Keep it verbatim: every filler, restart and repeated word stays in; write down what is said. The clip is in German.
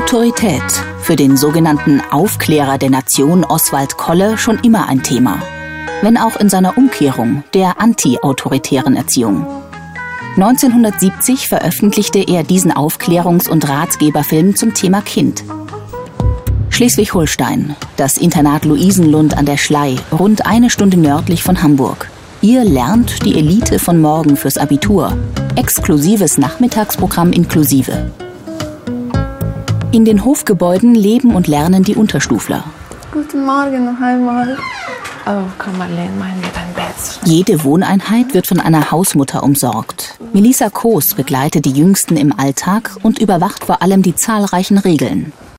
Autorität. Für den sogenannten Aufklärer der Nation Oswald Kolle schon immer ein Thema. Wenn auch in seiner Umkehrung, der anti-autoritären Erziehung. neunzehnhundertsiebzig veröffentlichte er diesen Aufklärungs- und Ratgeberfilm zum Thema Kind. Schleswig-Holstein, das Internat Luisenlund an der Schlei, rund eine Stunde nördlich von Hamburg. Ihr lernt die Elite von morgen fürs Abitur. Exklusives Nachmittagsprogramm inklusive. In den Hofgebäuden leben und lernen die Unterstufler. Guten Morgen noch einmal. Oh, komm mal, lehn mal in dein Bett. Jede Wohneinheit wird von einer Hausmutter umsorgt. Melissa Koos begleitet die Jüngsten im Alltag und überwacht vor allem die zahlreichen Regeln.